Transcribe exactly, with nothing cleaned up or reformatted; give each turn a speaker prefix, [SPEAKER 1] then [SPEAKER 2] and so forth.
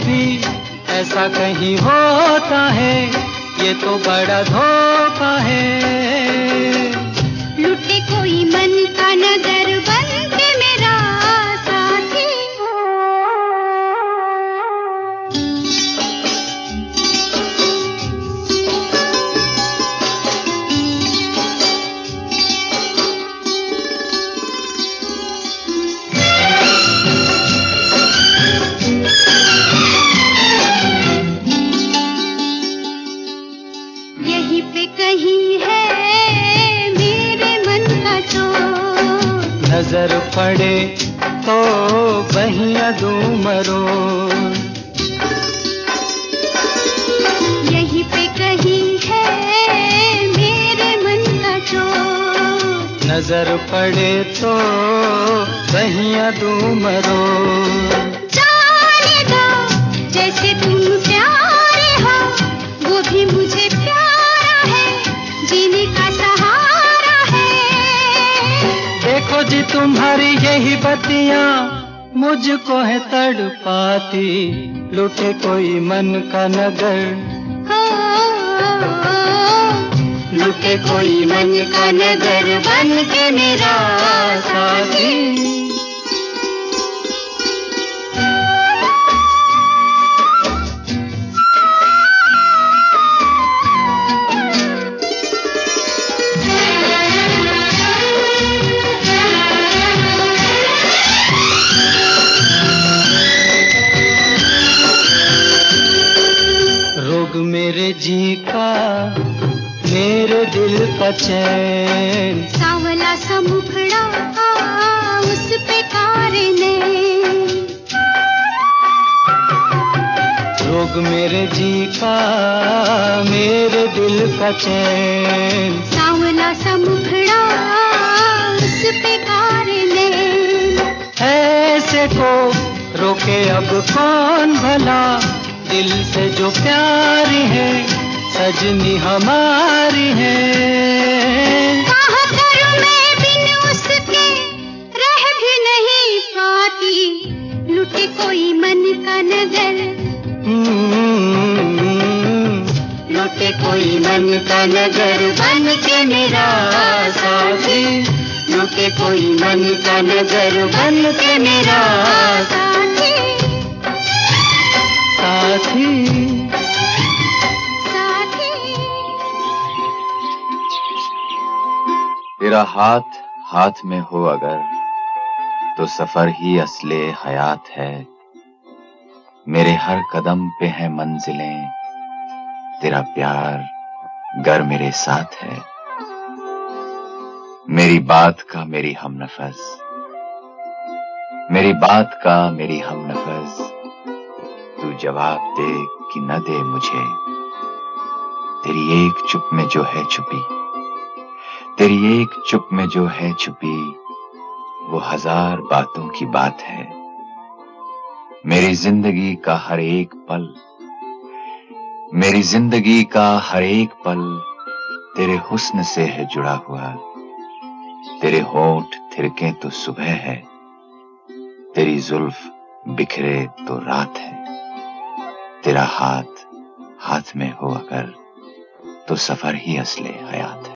[SPEAKER 1] कभी ऐसा कहीं होता है, ये तो बड़ा धोखा है।
[SPEAKER 2] लुटे कोई मन का नगर बन के मेरा साथी। यहीं पे कहीं है मेरे मन का चोर,
[SPEAKER 1] नजर पड़े तो बहिया दूं मरोड़।
[SPEAKER 2] यहीं पे कहीं है मेरे मन का चोर,
[SPEAKER 1] नजर पड़े तो बहिया दूं मरोड़।
[SPEAKER 2] जाने दो जैसे तुम प्यारे हो, वो भी मुझे प्यारा है, जीने का सहारा है।
[SPEAKER 1] देखो जी तुम्हारी यही बत्तियां मुझको है तड़पाती, लुटे कोई मन का नगर,
[SPEAKER 2] हो,
[SPEAKER 1] लुटे कोई मन का नगर बन के मेरा साथी। रोग मेरे जी का, मेरे दिल का चैन,
[SPEAKER 2] सावला सा मुखड़ा उस पे कारे ने।
[SPEAKER 1] रोग मेरे जी का, मेरे दिल का चैन,
[SPEAKER 2] सावला सा मुखड़ा उस पे कारे ने।
[SPEAKER 1] ऐसे को रोके अब कौन भला, दिल से जो प्यारी है सजनी हमारी है।
[SPEAKER 2] कहाँ करूं मैं बिन उसके, रह भी नहीं पाती, लुटे कोई मन का नगर,
[SPEAKER 1] हम्म, लुटे कोई मन का नगर बन के मेरा साथी, लुटे कोई मन का नगर बन के मेरा
[SPEAKER 2] साथी
[SPEAKER 1] साथी।
[SPEAKER 2] साथी।
[SPEAKER 3] तेरा हाथ हाथ में हो अगर, तो सफर ही असले हयात है। मेरे हर कदम पे है मंजिलें, तेरा प्यार गर मेरे साथ है। मेरी बात का मेरी हमनफस, मेरी बात का मेरी हमनफस, तू जवाब दे कि न दे मुझे। तेरी एक चुप में जो है छुपी, तेरी एक चुप में जो है छुपी, वो हजार बातों की बात है। मेरी जिंदगी का हर एक पल, मेरी जिंदगी का हर एक पल तेरे हुस्न से है जुड़ा हुआ। तेरे होंठ थिरके तो सुबह है, तेरी जुल्फ बिखरे तो रात है। तेरा हाथ हाथ में हो अगर, तो सफर ही असले हयात है।